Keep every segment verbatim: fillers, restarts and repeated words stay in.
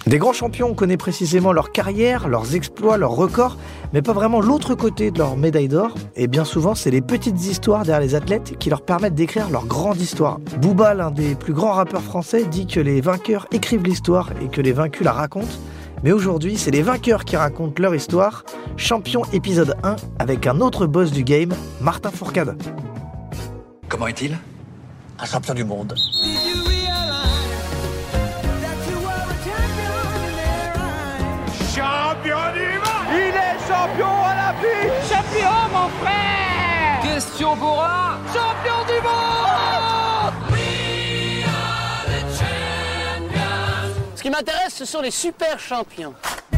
Des grands champions, on connaît précisément leur carrière, leurs exploits, leurs records, mais pas vraiment l'autre côté de leur médaille d'or. Et bien souvent, c'est les petites histoires derrière les athlètes qui leur permettent d'écrire leur grande histoire. Booba, l'un des plus grands rappeurs français, dit que les vainqueurs écrivent l'histoire et que les vaincus la racontent. Mais aujourd'hui, c'est les vainqueurs qui racontent leur histoire. Champion épisode un, avec un autre boss du game, Martin Fourcade. Comment est-il ? Un champion du monde. Champion du monde! Il est champion à la vie! Champion, mon frère! Question pour un champion du monde! We are the champions. Ce qui m'intéresse, ce sont les super champions.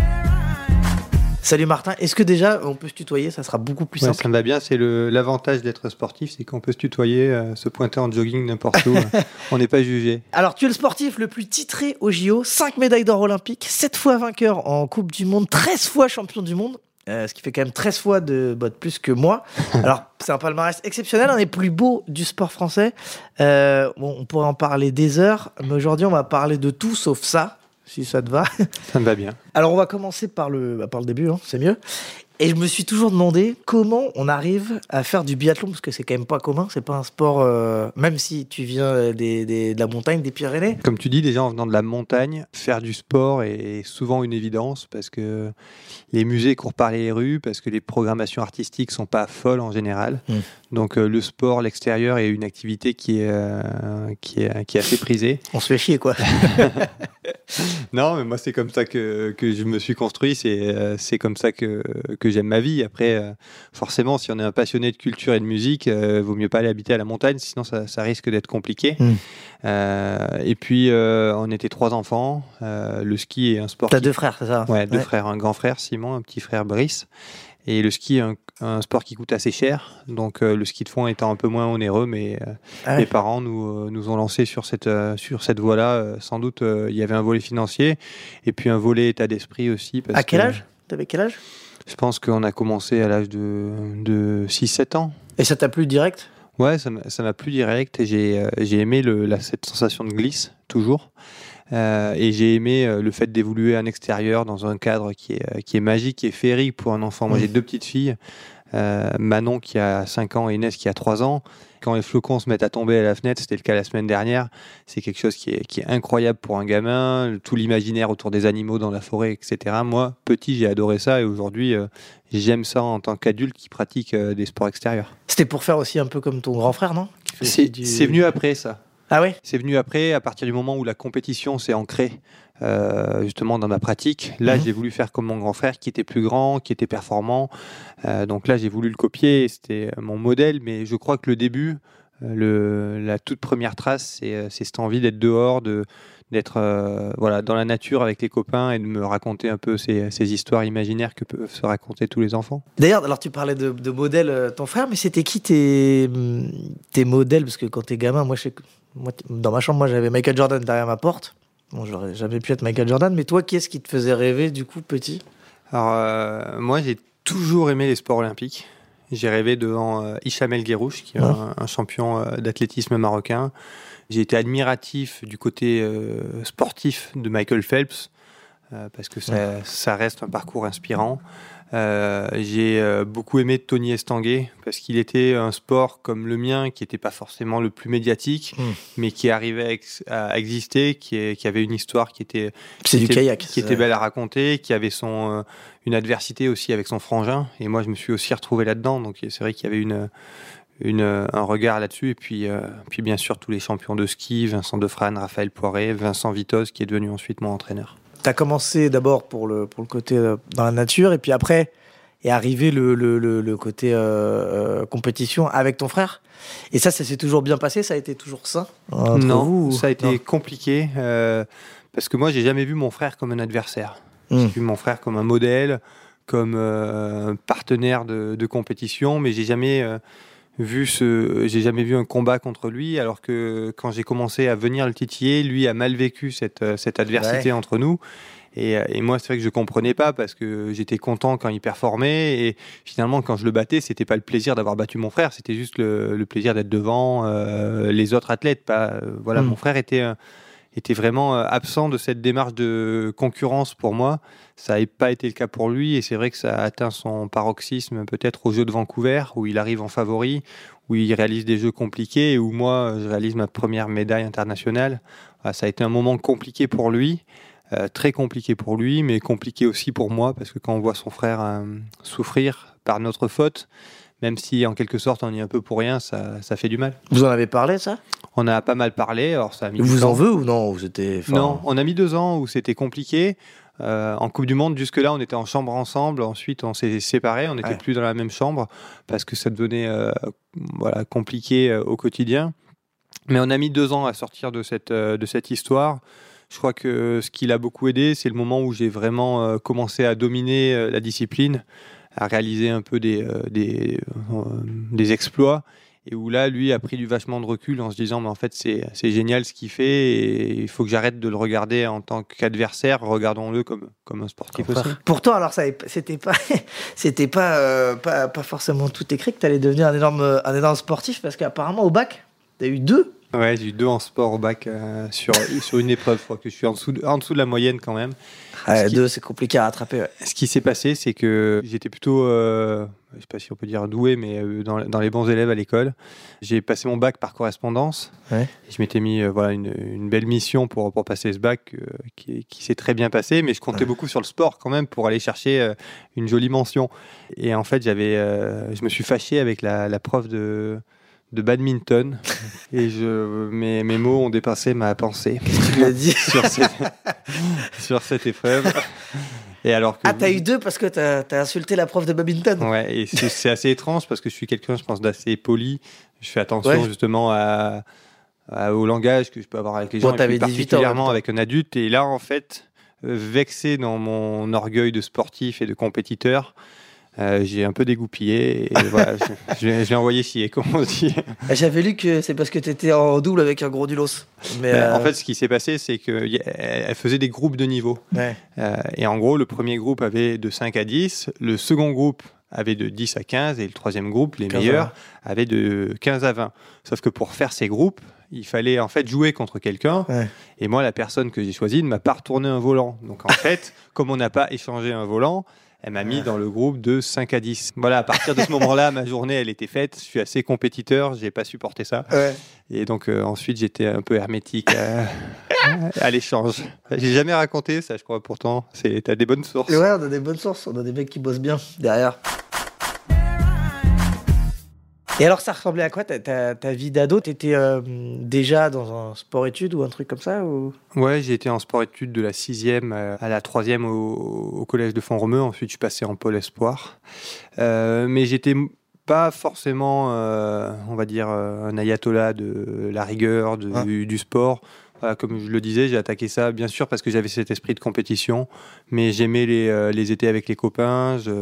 Salut Martin, est-ce que déjà on peut se tutoyer ? Ça sera beaucoup plus simple. Ouais, ça me va bien, c'est le, l'avantage d'être sportif, c'est qu'on peut se tutoyer, euh, se pointer en jogging n'importe où, on n'est pas jugé. Alors tu es le sportif le plus titré au J O, cinq médailles d'or olympiques, sept fois vainqueur en Coupe du Monde, treize fois champion du monde, euh, ce qui fait quand même treize fois de, bah, de plus que moi. Alors c'est un palmarès exceptionnel, un des plus beaux du sport français. Euh, bon, on pourrait en parler des heures, mais aujourd'hui on va parler de tout sauf ça. Si ça te va. Ça me va bien. Alors, on va commencer par le, bah, par le début, hein, c'est mieux. Et je me suis toujours demandé comment on arrive à faire du biathlon, parce que c'est quand même pas commun, c'est pas un sport, euh, même si tu viens des, des, de la montagne, des Pyrénées. Comme tu dis, déjà en venant de la montagne, faire du sport est souvent une évidence, parce que les musées courent par les rues, parce que les programmations artistiques sont pas folles en général. Mmh. Donc euh, le sport, l'extérieur est une activité qui est, euh, qui est, qui est assez prisée. On se fait chier, quoi. Non, mais moi c'est comme ça que, que je me suis construit, c'est, euh, c'est comme ça que, que j'aime ma vie. Après, euh, forcément, si on est un passionné de culture et de musique, euh, vaut mieux pas aller habiter à la montagne, sinon ça, ça risque d'être compliqué. Mmh. Euh, et puis, euh, on était trois enfants. Euh, le ski est un sport... T'as qui... deux frères, c'est ça ? Ouais, deux ouais. frères, un grand frère Simon, un petit frère Brice. Et le ski est un, un sport qui coûte assez cher, donc euh, le ski de fond étant un peu moins onéreux, mais euh, ah ouais. mes parents nous, euh, nous ont lancé sur cette, euh, sur cette voie-là. Euh, sans doute, euh, il y avait un volet financier et puis un volet état d'esprit aussi. Parce à quel que, âge ? T'avais quel âge ? Je pense qu'on a commencé à l'âge de, de six sept ans. Et ça t'a plu direct ? Ouais, ça m'a, ça m'a plu direct. Et j'ai, euh, j'ai aimé le, la, cette sensation de glisse, toujours. Euh, et j'ai aimé euh, le fait d'évoluer en extérieur dans un cadre qui est, euh, qui est magique, qui est féerique pour un enfant. Moi, j'ai deux petites filles, euh, Manon qui a cinq ans et Inès qui a trois ans. Quand les flocons se mettent à tomber à la fenêtre, c'était le cas la semaine dernière, c'est quelque chose qui est, qui est incroyable pour un gamin, tout l'imaginaire autour des animaux dans la forêt, et cetera. Moi, petit, j'ai adoré ça et aujourd'hui, euh, j'aime ça en tant qu'adulte qui pratique euh, des sports extérieurs. C'était pour faire aussi un peu comme ton grand frère, non ? c'est, du... c'est venu après ça. Ah ouais ? C'est venu après, à partir du moment où la compétition s'est ancrée euh, justement dans ma pratique. Là, mmh. j'ai voulu faire comme mon grand frère, qui était plus grand, qui était performant. Euh, donc là, j'ai voulu le copier. C'était mon modèle, mais je crois que le début, euh, le, la toute première trace, c'est, c'est cette envie d'être dehors, de, d'être euh, voilà, dans la nature avec les copains et de me raconter un peu ces, ces histoires imaginaires que peuvent se raconter tous les enfants. D'ailleurs, alors tu parlais de, de modèle, euh, ton frère, mais c'était qui tes, tes modèles ? Parce que quand t'es gamin, moi, je sais que Moi, dans ma chambre, moi, j'avais Michael Jordan derrière ma porte. Bon, j'aurais jamais pu être Michael Jordan, mais toi, qui est-ce qui te faisait rêver, du coup, petit ? Alors, euh, moi, j'ai toujours aimé les sports olympiques. J'ai rêvé devant euh, Hicham El Guerrouch, qui est ah. un, un champion euh, d'athlétisme marocain. J'ai été admiratif du côté euh, sportif de Michael Phelps, euh, parce que ça, ouais. ça reste un parcours inspirant. Euh, j'ai euh, beaucoup aimé Tony Estanguet parce qu'il était un sport comme le mien qui n'était pas forcément le plus médiatique, mmh. mais qui arrivait à, ex- à exister, qui, est, qui avait une histoire qui était, c'est qui du était, kayak, qui c'est était belle à raconter, qui avait son, euh, une adversité aussi avec son frangin. Et moi, je me suis aussi retrouvé là-dedans. Donc, c'est vrai qu'il y avait une, une, un regard là-dessus. Et puis, euh, puis, bien sûr, tous les champions de ski, Vincent Defrane, Raphaël Poiré, Vincent Vitoz, qui est devenu ensuite mon entraîneur. Tu as commencé d'abord pour le, pour le côté euh, dans la nature, et puis après est arrivé le, le, le, le côté euh, euh, compétition avec ton frère. Et ça, ça s'est toujours bien passé ? Ça a été toujours sain entre Non, vous, ou... ça a été non. compliqué, euh, parce que moi, j'ai jamais vu mon frère comme un adversaire. Mmh. J'ai vu mon frère comme un modèle, comme euh, un partenaire de, de compétition, mais j'ai jamais... Euh, Vu ce, j'ai jamais vu un combat contre lui, alors que quand j'ai commencé à venir le titiller, lui a mal vécu cette, cette adversité ouais. entre nous. Et, et moi, c'est vrai que je comprenais pas parce que j'étais content quand il performait et finalement, quand je le battais, c'était pas le plaisir d'avoir battu mon frère, c'était juste le, le plaisir d'être devant euh, les autres athlètes. Pas, euh, voilà, mmh. mon frère était un, était vraiment euh, absent de cette démarche de concurrence pour moi. Ça n'a pas été le cas pour lui et c'est vrai que ça a atteint son paroxysme peut-être aux Jeux de Vancouver où il arrive en favori, où il réalise des jeux compliqués et où moi je réalise ma première médaille internationale. Voilà, ça a été un moment compliqué pour lui, euh, très compliqué pour lui, mais compliqué aussi pour moi parce que quand on voit son frère euh, souffrir par notre faute, même si en quelque sorte on y est un peu pour rien, ça, ça fait du mal. Vous en avez parlé, ça ? On a pas mal parlé, alors ça a mis Il du vous temps. en veut ou non ? Vous étiez, enfin... Non, on a mis deux ans où c'était compliqué. Euh, en Coupe du Monde, jusque-là, on était en chambre ensemble. Ensuite, on s'est séparés. On n'était Ouais. plus dans la même chambre parce que ça devenait euh, voilà, compliqué euh, au quotidien. Mais on a mis deux ans à sortir de cette, euh, de cette histoire. Je crois que ce qui l'a beaucoup aidé, c'est le moment où j'ai vraiment euh, commencé à dominer euh, la discipline, à réaliser un peu des, euh, des, euh, des exploits. Et où là, lui a pris du vachement de recul en se disant, mais en fait, c'est, c'est génial ce qu'il fait et il faut que j'arrête de le regarder en tant qu'adversaire. Regardons-le comme, comme un sportif aussi. Pourtant, alors ça, c'était pas, c'était pas, euh, pas, pas forcément tout écrit que tu allais devenir un énorme, un énorme sportif parce qu'apparemment au bac, tu as eu deux. Ouais, j'ai eu deux en sport au bac euh, sur, sur une épreuve. Je crois que je suis en dessous de, en dessous de la moyenne quand même. Ouais, qui... Deux, c'est compliqué à rattraper. Ouais. Ce qui s'est passé, c'est que j'étais plutôt, euh, je ne sais pas si on peut dire doué, mais euh, dans, dans les bons élèves à l'école. J'ai passé mon bac par correspondance. Ouais. Et je m'étais mis euh, voilà, une, une belle mission pour, pour passer ce bac euh, qui, qui s'est très bien passé, mais je comptais ouais. beaucoup sur le sport quand même pour aller chercher euh, une jolie mention. Et en fait, j'avais, euh, je me suis fâché avec la, la prof de... de badminton et je, mes, mes mots ont dépassé ma pensée. Qu'est-ce que tu lui as dit sur, cette, sur cette épreuve. Et alors que ah, t'as eu deux parce que t'as, t'as insulté la prof de badminton. Ouais, et c'est, c'est assez étrange parce que je suis quelqu'un, je pense, d'assez poli. Je fais attention ouais. justement à, à, au langage que je peux avoir avec les gens, bon, et puis particulièrement ans, avec un adulte. Et là, en fait, vexé dans mon orgueil de sportif et de compétiteur, Euh, j'ai un peu dégoupillé et voilà, je, je, je l'ai envoyé chier, comme on dit. J'avais lu que c'est parce que tu étais en double avec un gros dulos. Mais ben, euh... En fait, ce qui s'est passé, c'est qu'elle faisait des groupes de niveau. Ouais. Euh, et en gros, le premier groupe avait de cinq à dix, le second groupe avait de dix à quinze et le troisième groupe, les meilleurs, avait de quinze à vingt. Sauf que pour faire ces groupes, il fallait en fait jouer contre quelqu'un. Ouais. Et moi, la personne que j'ai choisie ne m'a pas retourné un volant. Donc en fait, comme on n'a pas échangé un volant, elle m'a mis dans le groupe de cinq à dix. Voilà, à partir de ce moment-là, ma journée, elle était faite. Je suis assez compétiteur, j'ai pas supporté ça. Ouais. Et donc, euh, ensuite, j'étais un peu hermétique à, à l'échange. J'ai jamais raconté ça, je crois, pourtant. C'est, t'as des bonnes sources. Et ouais, on a des bonnes sources. On a des mecs qui bossent bien derrière. Et alors, ça ressemblait à quoi ta, ta, ta vie d'ado ? T'étais euh, déjà dans un sport-études ou un truc comme ça ou... Ouais, j'ai été en sport-études de la sixième à la troisième au, au collège de Font-Romeu. Ensuite, je suis passé en pôle espoir. Euh, mais j'étais pas forcément, euh, on va dire, un ayatollah de la rigueur, de, ah. du, du sport. Voilà, comme je le disais, j'ai attaqué ça, bien sûr, parce que j'avais cet esprit de compétition. Mais j'aimais les, euh, les étés avec les copains. Je...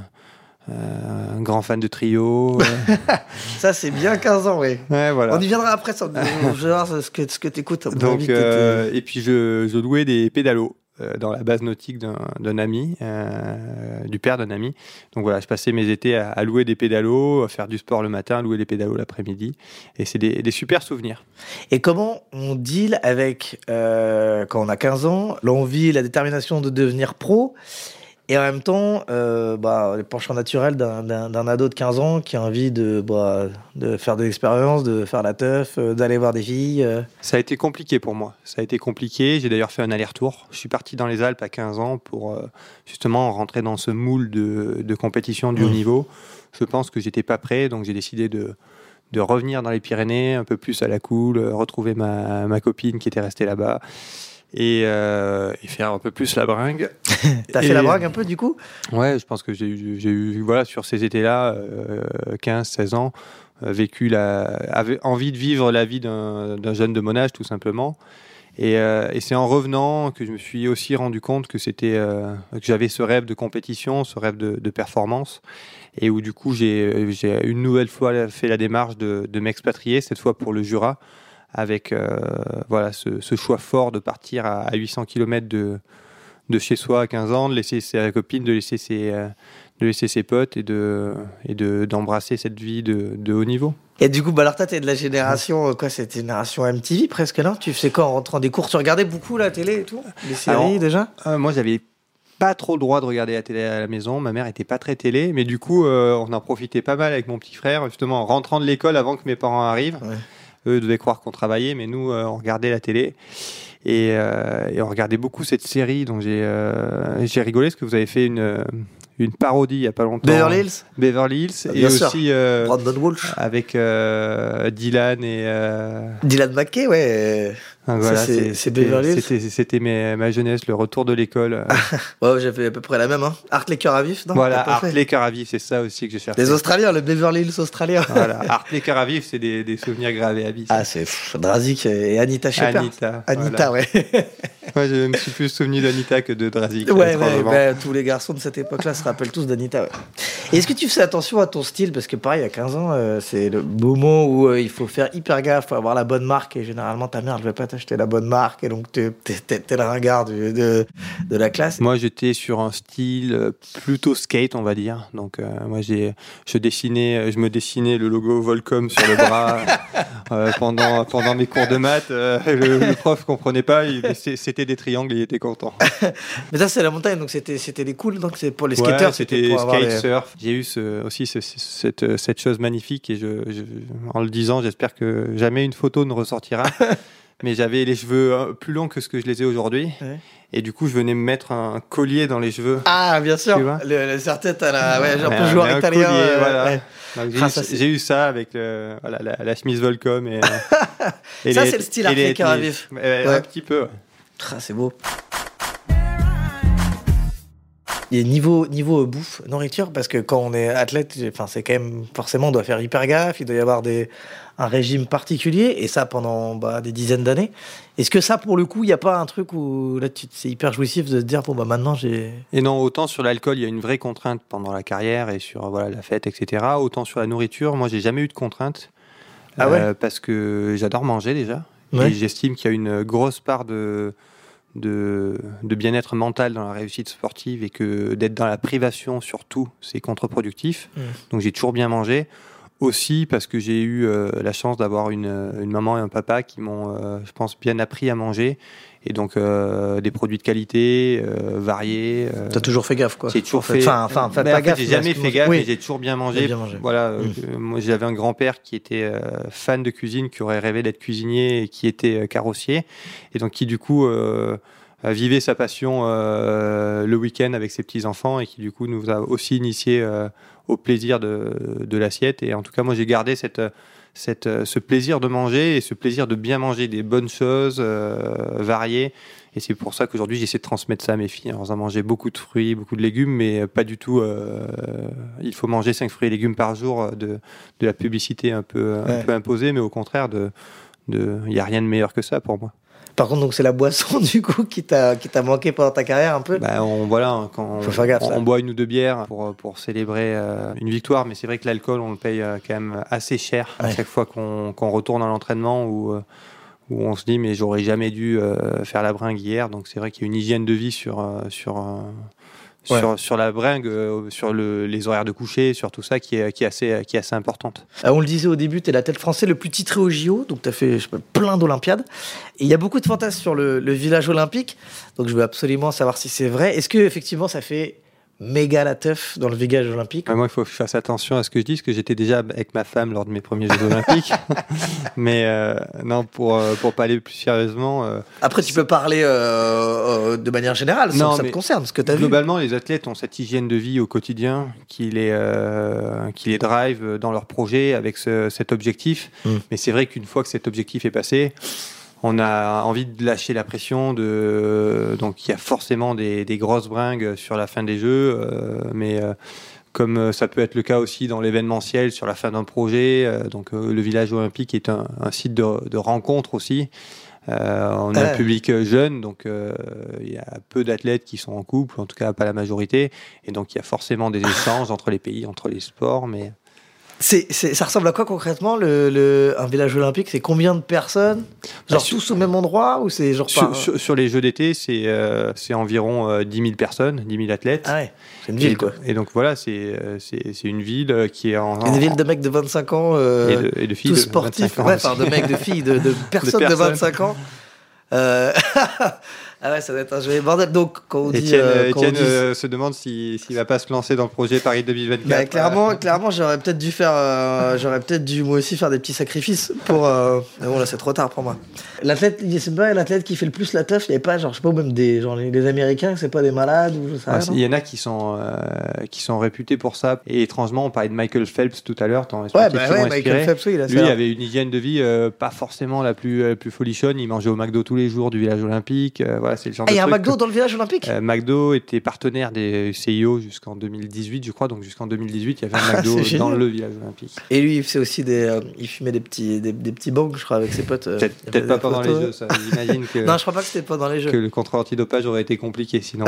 Euh, un grand fan de trio. Euh. Ça, c'est bien quinze ans, oui. Ouais, voilà. On y viendra après, ça. Je vais voir ce que, ce que tu écoutes. Donc, euh, et puis, je, je louais des pédalos euh, dans la base nautique d'un, d'un ami, euh, du père d'un ami. Donc, voilà, je passais mes étés à, à louer des pédalos, à faire du sport le matin, à louer des pédalos l'après-midi. Et c'est des, des super souvenirs. Et comment on deal avec, euh, quand on a quinze ans, l'envie, la détermination de devenir pro et en même temps, euh, bah, les penchants naturels d'un, d'un, d'un ado de quinze ans qui a envie de, bah, de faire des expériences, de faire la teuf, euh, d'aller voir des filles. Euh. Ça a été compliqué pour moi. Ça a été compliqué. J'ai d'ailleurs fait un aller-retour. Je suis parti dans les Alpes à quinze ans pour euh, justement rentrer dans ce moule de, de compétition du mmh. haut niveau. Je pense que j'étais pas prêt, donc j'ai décidé de, de revenir dans les Pyrénées, un peu plus à la cool, retrouver ma, ma copine qui était restée là-bas. Et, euh, et faire un peu plus la bringue. T'as et... fait la bringue un peu du coup ? Ouais, je pense que j'ai eu, j'ai eu voilà, sur ces étés-là, euh, quinze seize ans, euh, vécu la, avait envie de vivre la vie d'un, d'un jeune de mon âge tout simplement. Et, euh, et c'est en revenant que je me suis aussi rendu compte que, c'était, euh, que j'avais ce rêve de compétition, ce rêve de, de performance. Et où du coup j'ai, j'ai une nouvelle fois fait la démarche de, de m'expatrier, cette fois pour le Jura, avec euh, voilà, ce, ce choix fort de partir à, à huit cents kilomètres de, de chez soi à quinze ans, de laisser sa copine, de laisser ses, euh, de laisser ses potes et, de, et de, d'embrasser cette vie de, de haut niveau. Et du coup, bah alors toi, t'es de la génération, quoi, c'était une génération M T V presque, non? Tu faisais quoi en rentrant des cours? Tu regardais beaucoup la télé et tout? Les séries Alors, déjà? euh, Moi, j'avais pas trop le droit de regarder la télé à la maison. Ma mère était pas très télé, mais du coup, euh, on en profitait pas mal avec mon petit frère, justement, en rentrant de l'école avant que mes parents arrivent. Ouais. Eux devaient croire qu'on travaillait, mais nous, euh, on regardait la télé. Et, euh, et on regardait beaucoup cette série, donc j'ai euh, j'ai rigolé parce que vous avez fait une, une parodie il y a pas longtemps. Beverly Hills? Beverly Hills. Bien et sûr. aussi euh, Brandon Walsh. avec euh, Dylan et... Euh, Dylan McKay, ouais. donc Ça, voilà, c'est- c'est- c'est c'était- Beverly Hills. C'était c'était mes- ma jeunesse, le retour de l'école. Ouais, j'avais à peu près la même, hein. Art les cœurs à vif, non? Voilà, T'as pas Art fait les cœurs à vif, c'est ça aussi que je cherchais. Les Australiens, le Beverly Hills australien. Voilà, Art les cœurs à vif, c'est des, des souvenirs gravés à vie. ça. Ah, c'est pff, Drazik et Anita Shepard. Anita. Anita, voilà. ouais. Moi, je me suis plus souvenu d'Anita que de Drazik. Ouais, euh, ouais, probablement. ouais, tous les garçons de cette époque-là se rappellent tous d'Anita. Ouais. Et est-ce que tu fais attention à ton style? Parce que pareil, il y a quinze ans, euh, c'est le moment où euh, il faut faire hyper gaffe, faut avoir la bonne marque. Et généralement, ta mère, elle ne veut pas t'acheter la bonne marque. Et donc, t'es, t'es, t'es, t'es le ringard du- de, de la classe. Moi, j'étais sur un style euh, plutôt skate, on va dire. Donc, euh, moi, j'ai, je dessinais, je me dessinais le logo Volcom sur le bras euh, pendant pendant mes cours de maths. Euh, le, le prof comprenait pas, il- c'était des triangles, il était content. Mais ça, c'est la montagne, donc c'était, c'était des cools. Donc c'est pour les Ouais, skateurs, c'était pour avoir skate, les- surf. J'ai eu ce, aussi ce- ce- cette, cette chose magnifique et je, je- en le disant, j'espère que jamais une photo ne ressortira. Mais j'avais les cheveux euh, plus longs que ce que je les ai aujourd'hui. Ouais. Et du coup, je venais me mettre un collier dans les cheveux. Ah, bien sûr. Tu vois Le, le serre-tête à la, ouais, genre Mais peu un- joueur mais un italien. collier, euh, voilà. ouais. Donc, j'ai, Ah, eu, ça, c'est- j'ai eu ça avec le, voilà, la, la chemise Volcom. Et, et Ça, les- c'est le style et les Art les cœurs à tennis. vif. Ouais, Ouais. Un petit peu. ouais. Ah, c'est beau. Et niveau, niveau euh, bouffe, nourriture, parce que quand on est athlète, enfin, c'est quand même, forcément, on doit faire hyper gaffe, il doit y avoir des, un régime particulier, et ça pendant bah, des dizaines d'années. Est-ce que ça, pour le coup, il n'y a pas un truc où là, tu, c'est hyper jouissif de se dire, bon, bah maintenant, j'ai. Et non, autant sur l'alcool, il y a une vraie contrainte pendant la carrière et sur voilà, la fête, et cetera. Autant sur la nourriture, moi, j'ai jamais eu de contrainte. Ah ouais parce que j'adore manger déjà. Ouais. Et j'estime qu'il y a une grosse part de, de, de bien-être mental dans la réussite sportive et que d'être dans la privation, surtout, c'est contre-productif. Mm. Donc j'ai toujours bien mangé. Aussi parce que j'ai eu euh, la chance d'avoir une, une maman et un papa qui m'ont, euh, je pense, bien appris à manger. Et donc euh, des produits de qualité, euh, variés. Euh, T'as toujours fait gaffe, quoi. j'ai toujours En fait. fait. Enfin, enfin, faites Ben, pas en fait, gaffe. J'ai mais jamais à ce fait que- gaffe, Oui. mais j'ai toujours bien mangé. T'as bien mangé. Voilà. euh, Mm. que- moi, j'avais un grand-père qui était euh, fan de cuisine, qui aurait rêvé d'être cuisinier et qui était euh, carrossier, et donc qui du coup euh, vivait sa passion euh, le week-end avec ses petits enfants et qui du coup nous a aussi initiés euh, au plaisir de, de l'assiette. Et en tout cas, moi, j'ai gardé cette Cette, ce plaisir de manger et ce plaisir de bien manger des bonnes choses euh, variées. Et c'est pour ça qu'aujourd'hui, j'essaie de transmettre ça à mes filles. Alors, on manger beaucoup de fruits, beaucoup de légumes, mais pas du tout. Euh, il faut manger cinq fruits et légumes par jour de, de la publicité un peu, Ouais. un peu imposée, mais au contraire, de, de, il n'y a rien de meilleur que ça pour moi. Par contre, donc c'est la boisson du coup qui t'a qui t'a manqué pendant ta carrière un peu. Bah, on, voilà, quand Faut on, faire gaffe, on, ça. on boit une ou deux bières pour, pour célébrer euh, une victoire, mais c'est vrai que l'alcool, on le paye euh, quand même assez cher à Ouais. chaque fois qu'on, qu'on retourne à l'entraînement où, euh, où on se dit mais j'aurais jamais dû euh, faire la bringue hier. Donc c'est vrai qu'il y a une hygiène de vie sur, euh, sur, euh, Ouais. sur, sur la bringue, euh, sur le, les horaires de coucher, sur tout ça qui est, qui est, assez, qui est assez importante. Ah, on le disait au début, tu es l'athlète français le plus titré au J O, donc tu as fait je sais pas, plein d'Olympiades. Et il y a beaucoup de fantasmes sur le, le village olympique, donc je veux absolument savoir si c'est vrai. Est-ce que effectivement ça fait méga la teuf dans le village olympique? Ouais, moi, il faut que je fasse attention à ce que je dis, parce que j'étais déjà avec ma femme lors de mes premiers Jeux Olympiques. Mais euh, non, pour, euh, pour pas aller plus sérieusement... euh, Après, tu peux parler euh, euh, de manière générale, sans Non, que ça mais te concerne, ce que tu as vu. Globalement, les athlètes ont cette hygiène de vie au quotidien qui les, euh, qui les drive dans leur projet avec ce- cet objectif. Mm. Mais c'est vrai qu'une fois que cet objectif est passé, on a envie de lâcher la pression. De... Donc il y a forcément des, des grosses bringues sur la fin des Jeux, euh, mais euh, comme ça peut être le cas aussi dans l'événementiel sur la fin d'un projet. euh, donc euh, le village olympique est un, un site de, de rencontre aussi. Euh, on a Ouais. un public jeune, donc euh, il y a peu d'athlètes qui sont en couple, en tout cas pas la majorité, et donc il y a forcément des échanges entre les pays, entre les sports, mais C'est, c'est, ça ressemble à quoi concrètement le, le, un village olympique? C'est combien de personnes? Genre bah, tous sur, au même endroit ou c'est genre sur, par... sur, sur les Jeux d'été, c'est, euh, c'est environ euh, dix mille personnes, dix mille athlètes. Ah ouais, c'est une ville et, quoi. Et donc voilà, c'est, c'est, c'est une ville qui est en. Une ville de mecs de vingt-cinq ans, euh, et, de, et de filles tous de sportifs, ouais, enfin de mecs, de filles, de, de personnes de, de vingt-cinq ans. Euh... Ah ouais, ça va être un jeu bordel. Donc, quand on dit. Etienne, euh, quand Etienne on dit... euh, se demande s'il si, ne va pas se lancer dans le projet Paris deux mille vingt-quatre. Bah, clairement, euh... clairement, j'aurais peut-être dû faire. Euh, j'aurais peut-être dû, moi aussi, faire des petits sacrifices pour. Euh... Mais bon, là, c'est trop tard pour moi. L'athlète, c'est pas l'athlète qui fait le plus la teuf, il n'y a pas, genre, je sais pas, même des. Genre, les, les Américains, c'est pas des malades ou je sais ah, rien. Il y en a qui sont, euh, qui sont réputés pour ça. Et étrangement, on parlait de Michael Phelps tout à l'heure. Ouais, bah ouais, Michael Phelps, oui, il a Lui, il avait une hygiène de vie euh, pas forcément la plus, euh, plus folichonne. Il mangeait au McDo tous les jours du village olympique. Euh, voilà, c'est le genre ah, de il y a truc un McDo dans le village olympique? euh, McDo était partenaire des C I O jusqu'en deux mille dix-huit, je crois. Donc jusqu'en deux mille dix-huit, il y avait un McDo ah, dans le village olympique. Et lui, il faisait aussi des, euh, il fumait des petits, des, des petits bangs, je crois, avec ses potes. Euh, peut-être peut-être pas pendant les Jeux, ça. J'imagine que. Non, je crois pas que c'était pendant les Jeux. Que le contrôle antidopage aurait été compliqué, sinon.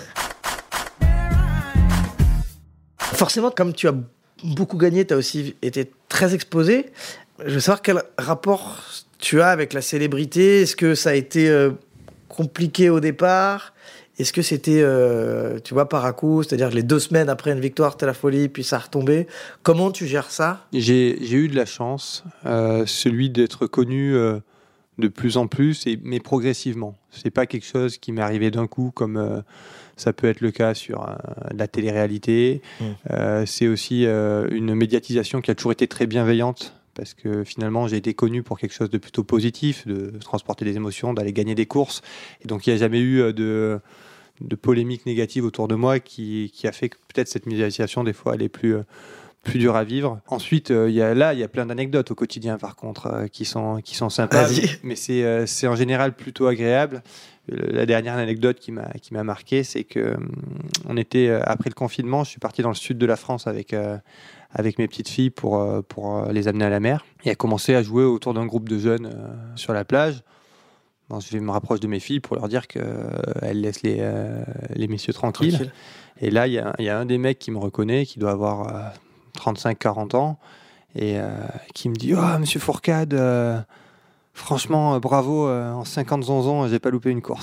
Forcément, comme tu as beaucoup gagné, tu as aussi été très exposé. Je veux savoir quel rapport tu as avec la célébrité. Est-ce que ça a été euh, compliqué au départ? Est-ce que c'était, euh, tu vois, par à coup, c'est-à-dire les deux semaines après une victoire, c'était la folie, puis ça a retombé. Comment tu gères ça? J'ai, j'ai eu de la chance, euh, celui d'être connu euh, de plus en plus, et, mais progressivement. C'est pas quelque chose qui m'est arrivé d'un coup, comme euh, ça peut être le cas sur euh, la télé-réalité. Mmh. Euh, c'est aussi euh, une médiatisation qui a toujours été très bienveillante, parce que finalement, j'ai été connu pour quelque chose de plutôt positif, de transporter des émotions, d'aller gagner des courses. Et donc, il n'y a jamais eu de... de polémiques négatives autour de moi qui, qui a fait que peut-être cette médiatisation des fois elle est plus, euh, plus dure à vivre. Ensuite euh, y a, là il y a plein d'anecdotes au quotidien par contre euh, qui, sont, qui sont sympas. Vas-y. Mais c'est, euh, c'est en général plutôt agréable. La dernière anecdote qui m'a, qui m'a marqué, c'est que euh, on était, euh, après le confinement, je suis parti dans le sud de la France avec, euh, avec mes petites filles pour, euh, pour euh, les amener à la mer et a commencé à jouer autour d'un groupe de jeunes euh, sur la plage. Bon, je me rapproche de mes filles pour leur dire qu'elles euh, laissent les, euh, les messieurs tranquilles. Tranquille. Et là, il y, y a un des mecs qui me reconnaît, qui doit avoir euh, trente-cinq quarante ans, et euh, qui me dit « Oh, monsieur Fourcade, euh, franchement, euh, bravo, euh, en cinquante ans, j'ai pas loupé une course. »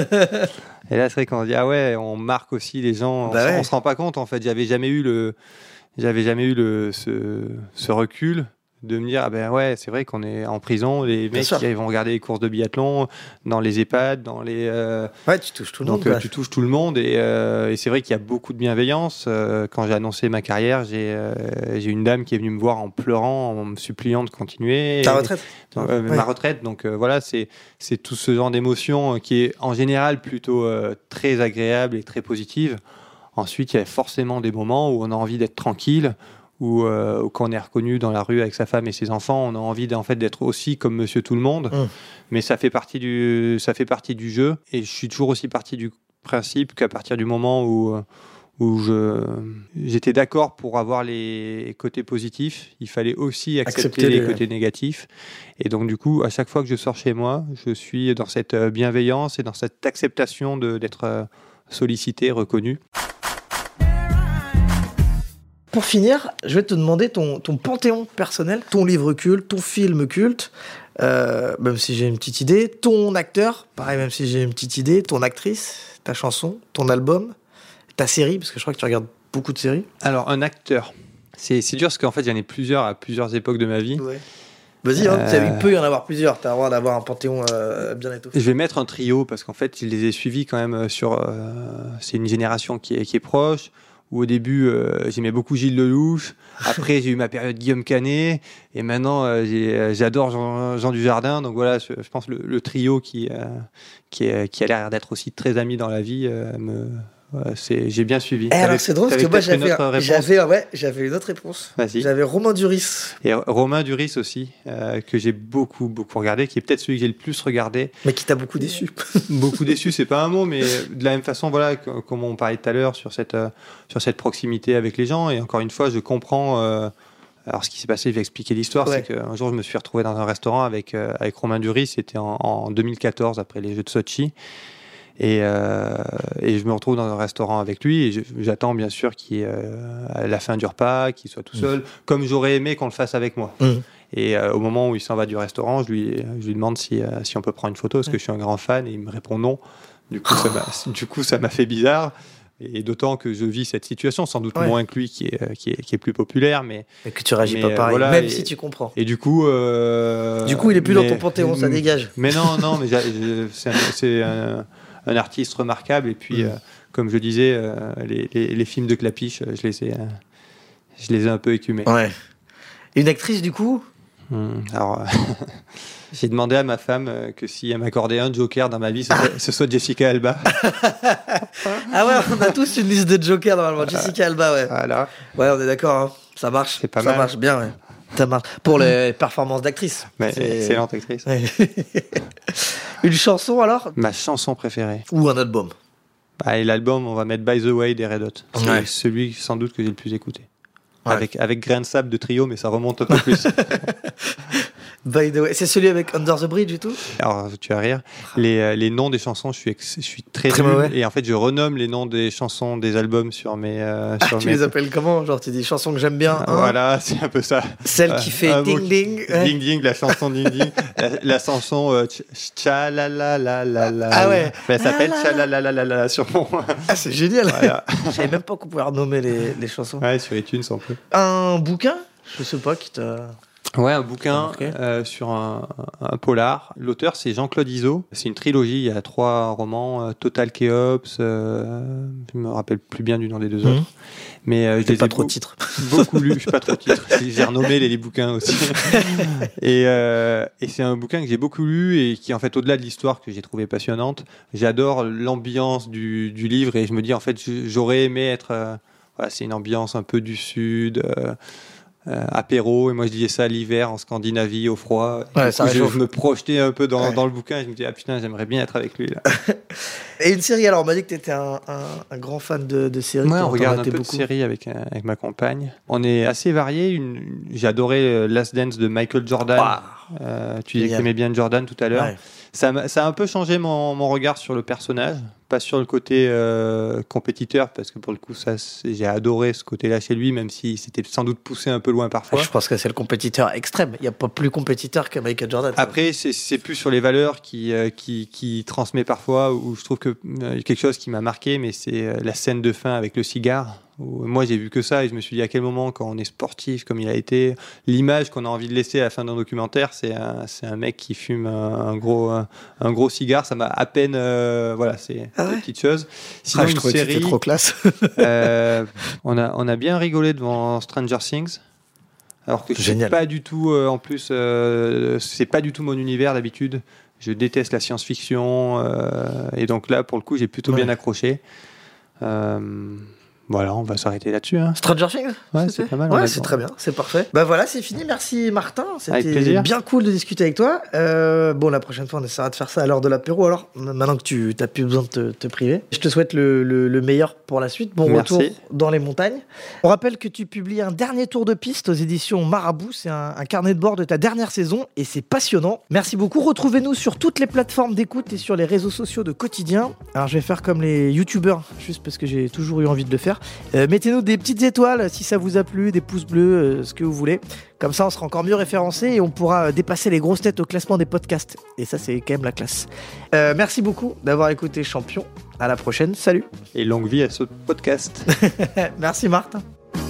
Et là, c'est vrai qu'on dit « Ah ouais, on marque aussi les gens, bah on, ouais. on se rend pas compte, en fait, j'avais jamais eu, le, j'avais jamais eu le, ce, ce recul. » De me dire, ah ben ouais, c'est vrai qu'on est en prison, les mecs qui vont regarder les courses de biathlon dans les EHPAD, dans les... Euh, ouais, tu touches tout le donc, monde. Donc, euh, tu touches tout le monde, et, euh, et c'est vrai qu'il y a beaucoup de bienveillance. Euh, quand j'ai annoncé ma carrière, j'ai, euh, j'ai une dame qui est venue me voir en pleurant, en me suppliant de continuer. Ta retraite et, euh, ouais. Ma retraite, donc euh, voilà, c'est, c'est tout ce genre d'émotion qui est en général plutôt euh, très agréable et très positive. Ensuite, il y a forcément des moments où on a envie d'être tranquille, ou euh, quand on est reconnu dans la rue avec sa femme et ses enfants, on a envie d'en fait, d'être aussi comme monsieur tout le monde. Mmh. Mais ça fait, partie du, ça fait partie du jeu. Et je suis toujours aussi parti du principe qu'à partir du moment où, où je, j'étais d'accord pour avoir les côtés positifs, il fallait aussi accepter, accepter les, les côtés négatifs. Et donc du coup, à chaque fois que je sors chez moi, je suis dans cette bienveillance et dans cette acceptation de, d'être sollicité, reconnu. Pour finir, je vais te demander ton, ton panthéon personnel, ton livre culte, ton film culte, euh, même si j'ai une petite idée, ton acteur, pareil, même si j'ai une petite idée, ton actrice, ta chanson, ton album, ta série, parce que je crois que tu regardes beaucoup de séries. Alors, un acteur, c'est, c'est dur parce qu'en fait, j'en ai plusieurs à plusieurs époques de ma vie. Ouais. Vas-y, hein, euh... il peut y en avoir plusieurs, tu as le droit d'avoir un panthéon euh, bien étoffé. Je vais mettre un trio parce qu'en fait, je les ai suivis quand même sur... Euh, c'est une génération qui est, qui est proche. Où au début, euh, j'aimais beaucoup Gilles Lelouch. Après, j'ai eu ma période Guillaume Canet. Et maintenant, euh, j'ai, j'adore Jean, Jean Dujardin. Donc voilà, je, je pense que le, le trio qui, euh, qui, est, qui a l'air d'être aussi très ami dans la vie, euh, me, ouais, c'est, j'ai bien suivi. Eh alors, c'est drôle parce que moi, j'avais, un, j'avais, ouais, j'avais une autre réponse. Vas-y. J'avais Romain Duris. Et Romain Duris aussi, euh, que j'ai beaucoup, beaucoup regardé, qui est peut-être celui que j'ai le plus regardé. Mais qui t'a beaucoup déçu. Beaucoup déçu, c'est pas un mot, mais de la même façon, voilà, comme on parlait tout à l'heure sur cette, euh, sur cette proximité avec les gens. Et encore une fois, je comprends. Euh, alors, ce qui s'est passé, je vais expliquer l'histoire. Ouais. C'est qu'un jour, je me suis retrouvé dans un restaurant avec, euh, avec Romain Duris. C'était en, en deux mille quatorze, après les Jeux de Sochi. Et, euh, et je me retrouve dans un restaurant avec lui et je, j'attends bien sûr qu'il, euh, à la fin du repas, qu'il soit tout seul, mmh. comme j'aurais aimé qu'on le fasse avec moi. Mmh. Et euh, au moment où il s'en va du restaurant, je lui, je lui demande si, euh, si on peut prendre une photo, parce mmh. que je suis un grand fan, et il me répond non. Du coup, ça m'a, du coup, ça m'a fait bizarre. Et d'autant que je vis cette situation, sans doute ouais. moins que lui, qui est, qui est, qui est plus populaire. Mais, et que tu réagis mais, pas pareil, voilà, même et, si tu comprends. Et du coup... Euh, du coup, il est plus mais, dans ton panthéon, ça dégage. Mais non, non, mais j'ai, c'est, un, c'est un, un artiste remarquable. Et puis, mmh. euh, comme je disais, euh, les, les, les films de Clapiche, je les ai, euh, je les ai un peu écumés. Ouais. Une actrice, du coup mmh, Alors... J'ai demandé à ma femme euh, que si elle m'accordait un Joker dans ma vie, ce, soit, ce soit Jessica Alba. Ah ouais, on a tous une liste de Jokers normalement. Jessica Alba, ouais. Voilà. Ouais, on est d'accord. Hein. Ça marche. C'est pas ça mal. marche bien, ouais. Ça marche. Pour les performances d'actrice. Mais c'est... Excellente actrice. Ouais. Une chanson alors ? Ma chanson préférée. Ou un album ? Bah, et l'album, on va mettre By the Way des Red Hot. C'est ouais. celui sans doute que j'ai le plus écouté. Ouais. Avec, avec Grain de Sable de Trio, mais ça remonte un peu plus. By the way, c'est celui avec Under the Bridge et tout ? Alors, tu vas rire. Les, les noms des chansons, je suis, ex- je suis très, très nul. mauvais. Et en fait, je renomme les noms des chansons des albums sur mes. Euh, ah, sur tu mes... les appelles comment ? Genre, tu dis chansons que j'aime bien. Ah, hein voilà, c'est un peu ça. Celle qui fait euh, ding ding. Ouais. Ding ding, la chanson ding ding. la, la chanson euh, cha la la la la la. Ah ouais. Elle s'appelle ah cha la la la la la sur mon. Ah, c'est génial. Voilà. Je savais même pas qu'on pouvait renommer les, les chansons. Ouais, sur iTunes, on peut. Un bouquin ? Je sais pas qui t'a. Ouais, un bouquin euh, sur un, un polar. L'auteur, c'est Jean-Claude Izzo. C'est une trilogie. Il y a trois romans. Euh, Total Chaos. Euh, je me rappelle plus bien du nom des deux autres. Mmh. Mais euh, je les pas ai trop beau- titres. beaucoup lus. Je suis pas trop titres. J'ai renommé les, les bouquins aussi. et, euh, et c'est un bouquin que j'ai beaucoup lu et qui, en fait, au-delà de l'histoire que j'ai trouvé passionnante, j'adore l'ambiance du, du livre et je me dis, en fait, j'aurais aimé être. Euh, voilà, c'est une ambiance un peu du sud. Euh, Euh, apéro, et moi je disais ça l'hiver en Scandinavie au froid. Ouais, ça coup, je, je me projetais un peu dans, ouais. dans le bouquin et je me disais ah putain j'aimerais bien être avec lui là. Et une série, alors on m'a dit que tu étais un, un, un grand fan de, de séries. Ouais, on regarde un peu beaucoup. de séries avec, euh, avec ma compagne. On est assez variés. Une... J'ai adoré Last Dance de Michael Jordan. Wow. Euh, tu disais que tu aimais bien Jordan tout à l'heure. Ouais. Ça, a, ça a un peu changé mon, mon regard sur le personnage. Pas sur le côté euh, compétiteur, parce que pour le coup, ça, j'ai adoré ce côté-là chez lui, même si c'était sans doute poussé un peu loin parfois. Je pense que c'est le compétiteur extrême. Il n'y a pas plus compétiteur que Michael Jordan. Après, c'est, c'est plus sur les valeurs qui, euh, qui, qui transmet parfois, où je trouve que euh, quelque chose qui m'a marqué, mais c'est euh, la scène de fin avec le cigare. Moi, j'ai vu que ça et je me suis dit à quel moment, quand on est sportif comme il a été, l'image qu'on a envie de laisser à la fin d'un documentaire, c'est un, c'est un mec qui fume un, un, gros, un, un gros cigare. Ça m'a à peine... Euh, voilà, c'est ah ouais. des petites choses. Sinon, ah, je une trouvais série, que c'était trop classe. euh, on, a, on a bien rigolé devant Stranger Things. Alors que je suis pas du tout... Euh, en plus, euh, c'est pas du tout mon univers d'habitude. Je déteste la science-fiction. Euh, et donc là, pour le coup, j'ai plutôt ouais. bien accroché. Euh... Voilà, on va s'arrêter là-dessus. Hein. Stranger Things ? Ouais, c'est, c'est pas mal. Ouais, c'est très bien, c'est parfait. Bah voilà, c'est fini. Merci Martin. C'était avec plaisir. Bien cool de discuter avec toi. Euh, bon, la prochaine fois, on essaiera de faire ça à l'heure de l'apéro. Alors, maintenant que tu n'as plus besoin de te, te priver, je te souhaite le, le, le meilleur pour la suite. Bon Merci. Retour dans les montagnes. On rappelle que tu publies un dernier tour de piste aux éditions Marabout. C'est un, un carnet de bord de ta dernière saison et c'est passionnant. Merci beaucoup. Retrouvez-nous sur toutes les plateformes d'écoute et sur les réseaux sociaux de Quotidien. Alors, je vais faire comme les youtubeurs, juste parce que j'ai toujours eu envie de le faire. Euh, mettez-nous des petites étoiles si ça vous a plu, des pouces bleus, euh, ce que vous voulez. Comme ça, on sera encore mieux référencé et on pourra dépasser les grosses têtes au classement des podcasts. Et ça, c'est quand même la classe. Euh, merci beaucoup d'avoir écouté Champion. À la prochaine. Salut. Et longue vie à ce podcast. Merci Martin.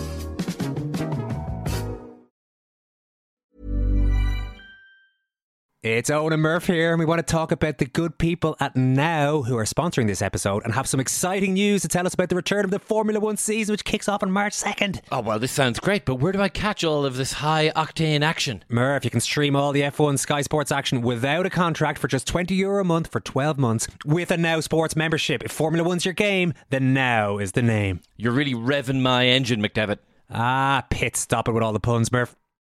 It's Owen and Murph here, and we want to talk about the good people at Now who are sponsoring this episode and have some exciting news to tell us about the return of the Formula One season, which kicks off on March second. Oh, well, this sounds great, but where do I catch all of this high-octane action? Murph, you can stream all the F one Sky Sports action without a contract for just twenty euro a month for twelve months with a Now Sports membership. If Formula One's your game, then Now is the name. You're really revving my engine, McDevitt. Ah, pit stop it with all the puns, Murph.